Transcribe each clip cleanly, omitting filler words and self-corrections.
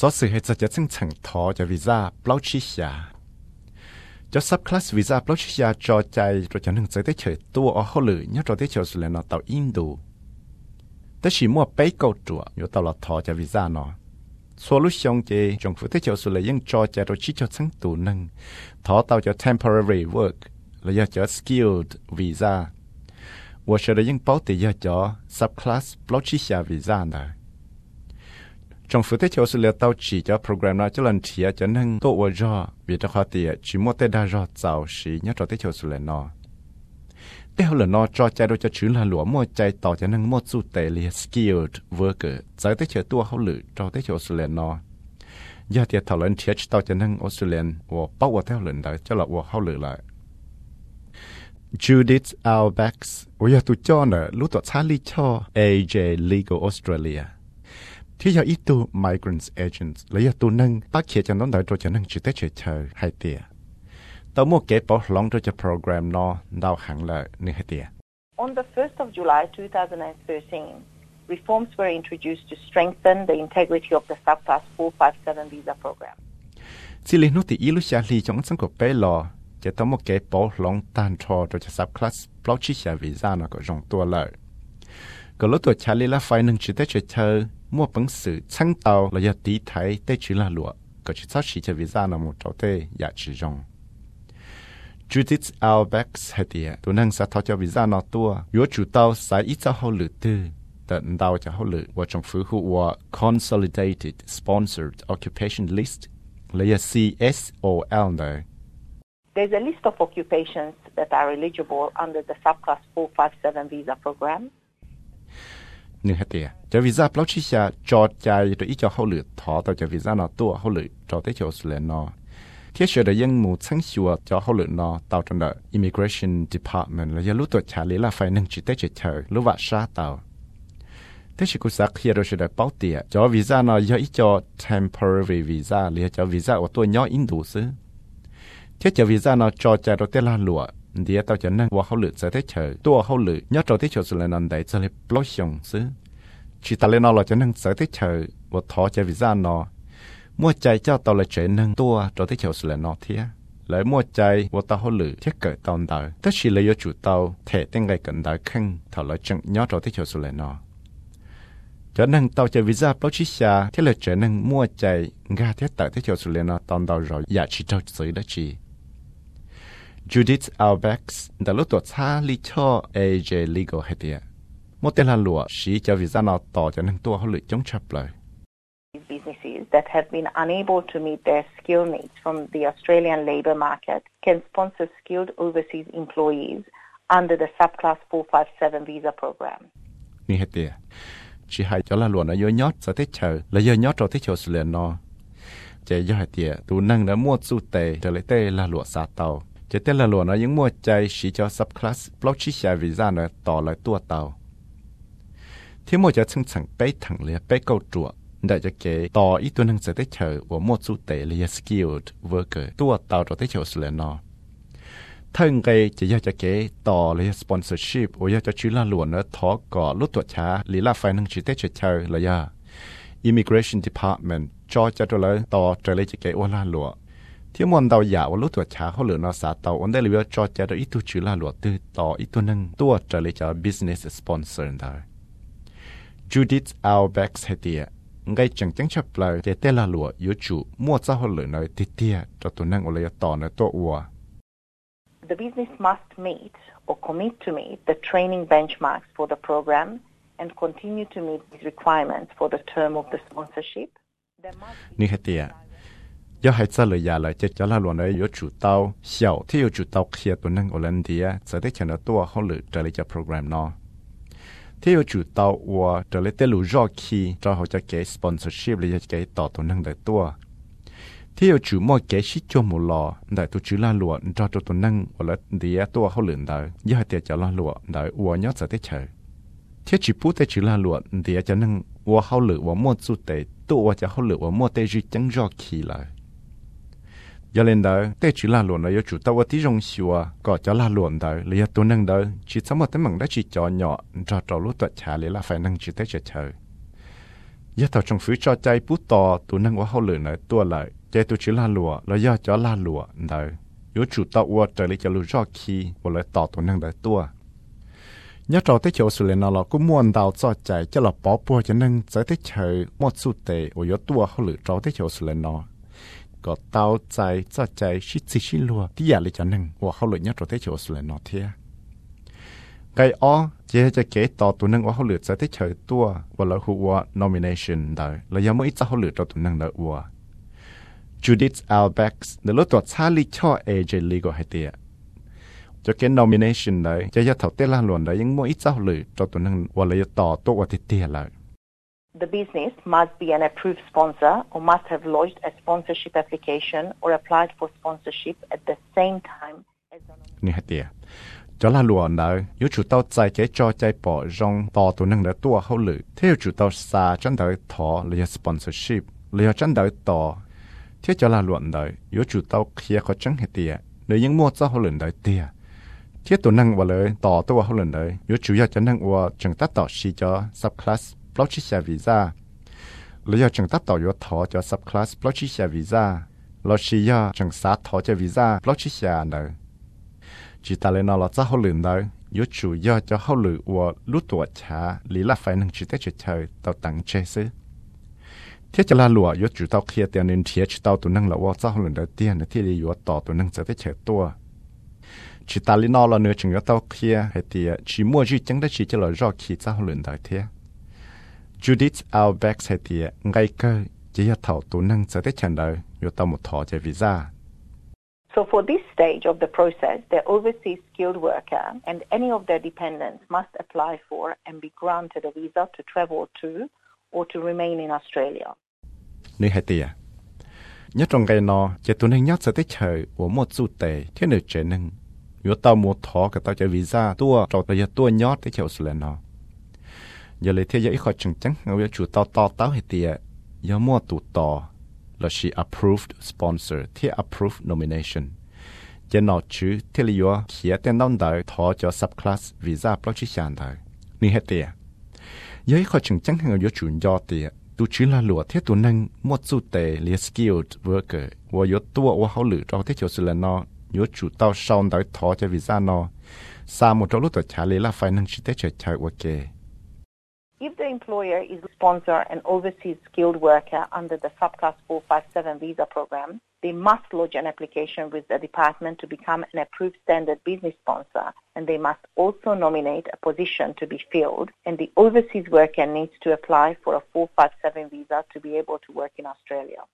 số sự hệ cho chân chẳng thọ cho visa Blauchia cho subclass visa Blauchia cho chạy rồi cho nên tới chơi tua ở hậu lử nhớ rồi tới chơi sự nó tàu Indo tới chỉ mua bấy câu chùa nhớ tàu là thọ cho visa nó số lúc xong thì trong phủ tới chơi sự là cho chạy rồi chỉ cho chẳng tụ nâng thọ tàu cho temporary work là do cho skilled visa 我说的用保底要叫 subclass Blauchia visa 的。政府在就是了到只叫 program 那就能提就能多我热，为这话的只莫得大热早时，你做的就是了喏。แต่เขาเลยนอจอใจเราจะชื้นละหลวมมั่วใจต่อจะนั่งมั่วสู้แต่เรีย skilled worker ใจได้เจอตัวเขาหรือจอได้เจอออสเตรเลียนอยากเดียถอนเทียต่อจะนั่งออสเตรเลียนว่าเป้าว่าเท่าหรือได้จะหลับว่าเขาหรือละ Judith Albacks ว่าอยากตัวจ้อเนอรู้ตัวชาลีช่อ AJ Legal Australia ที่อยากอีตัว migrants agents แล้วอยากตัวนั่งปักเขียนจะน้องได้ตัวจะนั่งจุดได้เฉยให้เดียตัวมั่วเก็บปอลองตัวจะโปรแกรมนอดาวหังเลยนี่ให้เดีย On the 1st of July 2013, reforms were introduced to strengthen the integrity of the subclass 457 visa program. สิลินุติอีลุชาลีจงสังกบไปรอจะต้องมั่วเก็บปอลองตันทอตัวจะ subclass ปลอกชิชาวีซ่านะก็จงตัวเลยก็ลดตัวชาลีละไฟหนึ่งจุดได้เฉยมั่วปังสื่อชั้งเตาเราอยากตีไทยได้ชื่อละหลัวก็จะชอบชิชาวีซ่านะมั่วเจ้าเตอยากชื่อจงJudith Albacks ให้เดียตัวนั่งสัตว์จะวิจารณ์ตัวอยู่จุดเตาสายอีจะเขาหรือตื้อแต่ดาวจะเขาหรือว่าจงฟื้นหัว Consolidated Sponsored Occupation List เลย CSOL เลย There's a list of occupations that are eligible under the subclass 457 visa program. นี่ให้เดียจะวิจารณ์เราชี้จะจอดใจตัวอีจะเขาหรือถอตัวจะวิจารณ์ตัวเขาหรือจอดได้เจ้าสุเลนอที่เชื่อได้ยังมู่ชั้งชัวจะเขาหลุดนอตาวจนเดอ Immigration Department แล้วยังรู้ตัวชาลีละไฟหนึ่งจุดได้เฉยๆรู้ว่าชาตาวที่ชิคุสักเฮียเราจะได้เป้าเตียจะวีซ่านอยอีจะ temporary visa หรือจะวีซ่าว่าตัวย่ออินดูซื้อที่จะวีซ่านอจอใจเราเตล่าหลัวเดี๋ยวตาวจะนั่งว่าเขาหลุดจะได้เฉยตัวเขาหลุดย่อจอได้เฉยสุดเลยนั่นได้จะเลยปล่อยส่งซื้อชิตาเลนอเราจะนั่งจะได้เฉยว่าท้อจะวีซ่านอมั่วใจเจ้าตอเลยเฉยนั่งตัวเราได้เฉียวสุดนอเทียเลยมั่วใจว่าตาเขาหรือที่เกิดตอนใดแต่ชีเลยอยู่จุดเตาเทตั้งไงกันได้ขึ้นถ้าเลยจังย้อนเราได้เฉียวสุดนอจะนั่งเตาจะวิซ่าปลชิชาที่เลยเฉยนั่งมั่วใจงาที่ตัดที่เฉียวสุดนอตอนเราอยากชิดเราซื้อได้จี Judith Albacks แต่รู้ตัวชาลิชอ AJ Legal ให้เดียมั่วเตลันหลัวชีจะวิซ่านอต่อจะนั่งตัวเขาหรือจงชับเลย Businesses that have been unable to meet their skill needs from the Australian labour market can sponsor skilled overseas employees under the subclass 457 visa program. นี่เหตุchỉ hay cho là luôn ở dưới nhót sẽ thích chờ là dưới nhót rồi thích chờ sự liền nó chỉ do hệ tiệt tu năng đã mua su tệ trở lại tê là lụa xa tàu chỉ tê là lụa nó những mua chạy chỉ cho subclass block chỉ xài visa nóต่อlại tua tàuที่mua cho chân chẳng bé thẳng liền bé câu chuộtได้จะเกะต่ออีตัวหนึ่งจะได้เฉยว่ามั่วสู้เตะเรีย skilled worker ตัวเตาจะได้เฉยสุดเลยเนาะถ้าไงจะอยากจะเกะต่อเรีย sponsorship ว่าอยากจะชื่อละหลวนเนอะท้อก่อลดตัวช้าหรือละไฟหนึ่งชื่อได้เฉยเลยย่า Immigration Department จอจะตัวเลยต่อจะเลยจะเกะว่าละหลวที่มันเตาอยากว่าลดตัวช้าเขาเหลือเนาะสาเตาอันได้เลยว่าจอจะตัวอีตัวชื่อละหลวตื้อต่ออีตัวหนึ่งตัวจะเลยจะ business sponsor ได้ Judith Albacks ให้เดียngay chẳng chẳng chấp lời để tên là lụa yếu chủ mua cho họ lựa nơi tít tia cho tụi năng ở lại tỏ nơi tổ ua. The business must meet or commit to meet the training benchmarks for the program and continue to meet these requirements for the term of the sponsorship. Như thế tia, do hai cha lời giả lại cho là lụa nơi yếu chủ tàu, xiao thì yếu chủ tàu kia tụi năng ở lên tia sẽ để cho nó tổ họ lựa trở lại cho program nó. Thế ở chủ tàu và trở lại tới lũ rõ khi cho họ cho cái sponsorship là cáiต่อตัวนั่งได้ตัวที่ở chủ mua cái shit cho một lòได้ตัวchủ la lụa choตัวนั่งvà điตัวเขาเหลือได้ย่อยเตียจะละลวได้วัวย้อนจะได้เฉยที่chủพูดแต่chủ la lụa điจะนั่งวัวเขาเหลือว่ามั่วสุดแต่ตัวจะเขาเหลือว่ามั่วแต่จีจังrõ khiเลยgiờ lên đó tết chỉ là luồn là yêu chủ tao ở tí rong xùa có cho là luồn đó là tôi nâng đó chỉ sống một tấm bằng đó chỉ cho nhỏ cho lúc tuổi trẻ là phải nâng chỉ tết chờ giờ thầu trong phía cho chạy bút tò tụ năng quá hậu lửa này tua lại chạy tụ chỉ la lụaแล้วgiờ cho la lụa đời yếu chủ tàu qua trở lại cho lũ rõ khi và lại tỏ tụ năng đời tua nhớ trò tới chỗ sự lên nó cũng muốn đào cho chạy cho là bỏ bùa cho nên tới tới chơi một số tệ và yếu tua hậu lửa trò tới chỗ sự lên nó có tàu chạy cho chạy xí lùa tí giả lại cho nên và hậu lửa nhớ trò tới chỗ sự lên nó thế cái ó chếจะเก๋ต่อตัวนึงว่าเขาเหลือจะได้เฉยตัวว่าเราหัว nomination ได้แล้วยังไม่จะเขาเหลือตัวนึงได้ว่า Judith Albex เดี๋ยวเราตัวชาลิช่อ AJ Legal ให้เตียจะเก๋ nomination ได้จะถอดเต้นล่างหลวนได้ยังไม่จะเขาเหลือตัวนึงว่าเราจะต่อตัวว่าเตี้ยเลย The business must be an approved sponsor or must have lodged a sponsorship application or applied for sponsorship at the same time as the nomination. นี่ให้เตียcho là luồn đấy, nếu chủ tàu chạy cái cho chạy bỏ rong tàu tụ năng đã tua hậu lử, theo chủ tàu xa chân đời thọ là sponsorship, là chân đời tàu, theo cho là luồn đấy, nếu chủ tàu kia có chân hết tiệt, nếu những mua cho hậu lử đấy tiệt, theo tụ năng vào lời tàu tua hậu lử đấy, nếu chủ yếu chân năng vào chẳng tát tàu xí cho subclass block chia visa, là chẳng tát tàu yếu thọ cho subclass block chia visa, là xí cho chẳng sát thọ cho visa block chia đấy. chỉ ta lên nó là cho họ luyện đấy, yếu chủ yếu cho họ luyện và lúc tuổi trẻ lý là phải nâng chỉ tới chơi tàu tặng chơi xứ. Thế cho là lụa yếu chủ tàu kia tiền nên thiệt chỉ tàu tụi nâng làว่าcho họ luyện đầu tiên là thì yếu tàu tụi nâng sẽ tới chơi tua. Chỉ ta lên nó là nửa chừng yếu tàu kia hay thì chỉ mua chỉ chẳngได้chỉ cho là rõ khi cho họ luyện đầu thế. Judith Albex hay thì ngay cơ chỉ yếu tàu tụi nâng sẽ tới chơi đời yếu tàu một thọ chơi visa. So for this stage of the process, the overseas skilled worker and any of their dependents must apply for and be granted a visa to travel to or to remain in Australia. Nơi hai tia, nhớ trong ngày nọ, chỉ tụi nên nhớ sẽ tới chơi của một số tệ thế nào chơi nên, nếu tao một thọ cái tao chơi visa tua, rồi tao tua nhớ tới chơi Australia nọ. Giờ lấy thế giới khó chừng chắn, người chủ tao hai tia, giờ mua tụ tò. Là she approved sponsor, thì approved nomination. Chỉ nói chữ thì lý do khi tên nông đời thọ cho subclass visa block chỉ sản đời. Như hết tiệt. Giới khó chừng chẳng người chủ do tiệt. Tu chữ là lụa thiết tu năng một số tệ liệt skilled worker. Và yếu tua và hậu lử trong thế chỗ sự là nó. Yếu chủ tao sau đời thọ cho visa nó. Sa một trong lúc tuổi trả lý là phải năng chỉ tế trở chạy ok. If the employer is a sponsor an overseas skilled worker under the subclass 457 visa program, they must lodge an application with the department to become an approved standard business sponsor, and they must also nominate a position to be filled, and the overseas worker needs to apply for a 457 visa to be able to work in Australia.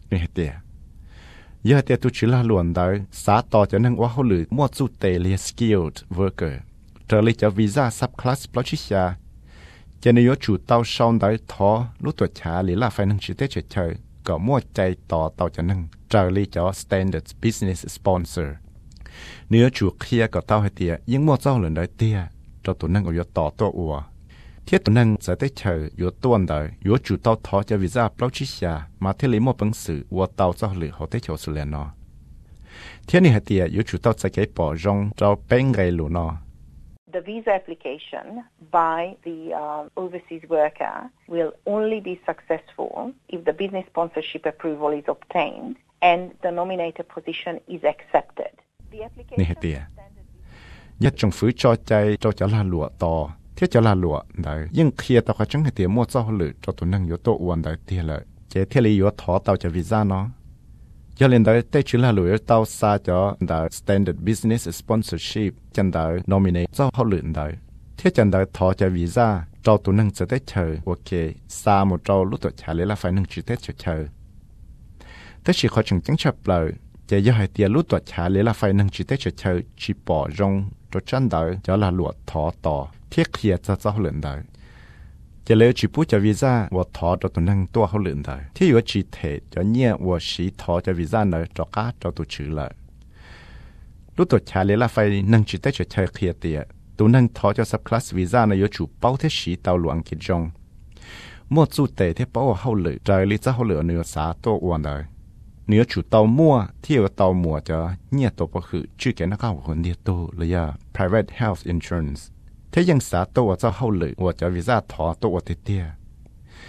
Giờ thì tôi chỉ là luận đấy, xã tỏ cho nên qua hậu lử một số tệ liệt skilled worker, trở lại cho visa subclass blockchain. Cho nên chủ tàu sau đấy thọ lúc tuổi trẻ lý là phải nâng chỉ tế chơi có mua chạy tàu cho nâng trở lại cho standard business sponsor. Nếu chủ kia có tàu hay tiệt nhưng mua tàu lần đấy tiệt cho tụi nâng có tàu ủa thiết tụi nâng sẽ tới chơi yếu tuần đấy yếu chủ tàu thọ cho visa blockchain mà thiết lý một bằng sự của tàu cho lửa họ tới chỗ sự liền nó. Thiết này hay tiệt yếu chủ tàu sẽ cái bỏ rong cho bên gây lũ nó. The visa application by the overseas worker will only be successful if the business sponsorship approval is obtained and the nominated position is accepted. The application nhất trong phía cho chạy cho là lụa to thiết cho là lụa đấy nhưng khi tao có chẳng hay tiền mua cho lử cho tụi nâng yếu tố uốn đấy tiền lợi chế thiết lý yếu thọ tao cho visa nó giờ lên đấy tây chỉ là lụa tao xa cho đại standard business sponsorship chân đại nominate cho họ lử đấy thiết chân đại thọ cho visa cho tụi nâng sẽ tới chơi ok xa một trâu lúc tụi trả lấy là phải nâng chỉ tết chơi tết chỉ khó chừng chẳng chấp lời chế giờ hai tiền lúc tụi trả lấy là phải nâng chỉ tết chơi chỉ bỏ rong cho chân đại cho là lụa thọ tỏ thiết kia cho họ lử đấy chỉ lấy chỉ bút cho visa và thọ cho tụi nâng tua họ lử đấy thì yếu chỉ thể cho nhẹ và sĩ thọ cho visa này cho cá cho tụi chữ lại lúc tụi trả lấy là phải nâng chỉ tết chơi kia tiền tụi nâng thọ cho subclass visa này yếu chủ bao thế sĩ tàu luận kịch trong một số tệ thế bao họ lử trời lý cho họ lử nửa xã tô uốn đấy nếu chủ tàu mua thì ở tàu mua cho nhẹ tổ bảo khử chưa kể nó cao hơn địa tô là private health insurance thếยังสาตัวจะเข้าเลยว่าจะวีซ่าถอตัวติเตีย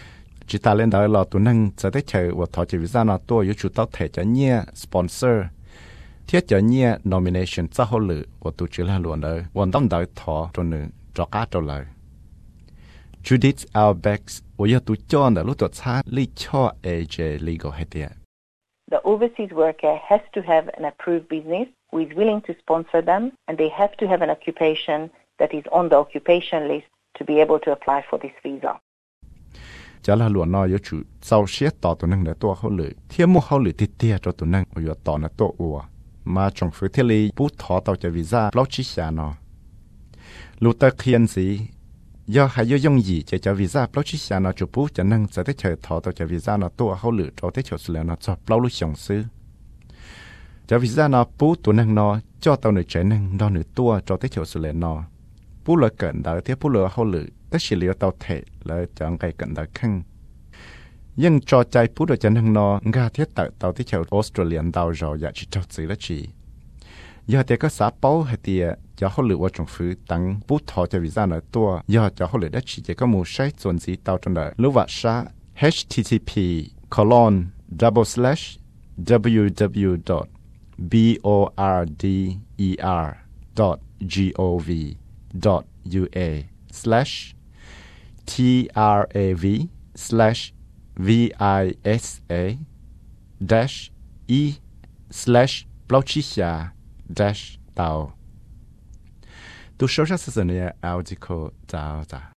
chỉ ta lên đó là tụi nâng sẽ tới chờ và thọ chỉ visa nó tua yếu chủ tao thể cho nhia sponsor thiết cho nhia nomination cho họ lựa và tụi chỉ là luôn đóวันต้องđợi thọ cho nữ cho cá cho lời Judith Albex và yếu tụi cho là lúc tụi cha lý cho AJ legal hết tiệt. The overseas worker has to have an approved business who is willing to sponsor them, and they have to have an occupation that is on the occupation list to be able to apply for this visa. Chả là luôn nói yếu chủ sau xét tỏ tụi nâng để tua họ lựa thiên mua họ lựa tiệt tiệt cho tụi nâng và yếu tỏ là tua ua mà trong phía thiết lý bút thọ tàu cho visa bao chi xa nó lúc ta khiên gì do hay do dùng gì cho visa bao chi xa nó chụp bút cho nâng sẽ tới chờ thọ tàu cho visa nó tua họ lựa cho tới chờ sự nó cho bao lúc sống xứ cho visa nó bút tụi nâng nó cho tàu nữ trẻ nâng đo nữ tua cho tới chờ sự nó bút lợi cận đó tiếp bút lợi họ lựa tất chỉ liệu tàu thể là chọn cái cận đó khăn nhưng cho chạy bút được cho nâng nó ngã thiết tại tàu tới chờ Australian tàu rồi dạ chỉ cho xử là chỉ giờ thì có xã báo hay thì cho họ lựa qua trong phứ tăng bút thọ cho visa nói tua giờ cho họ lựa đất chỉ có một sai chuẩn gì tàu trong đời lưu vặt sa www.boRDER.gov.e/e/e/tao tu số sắc sân này ao chỉ có chào chào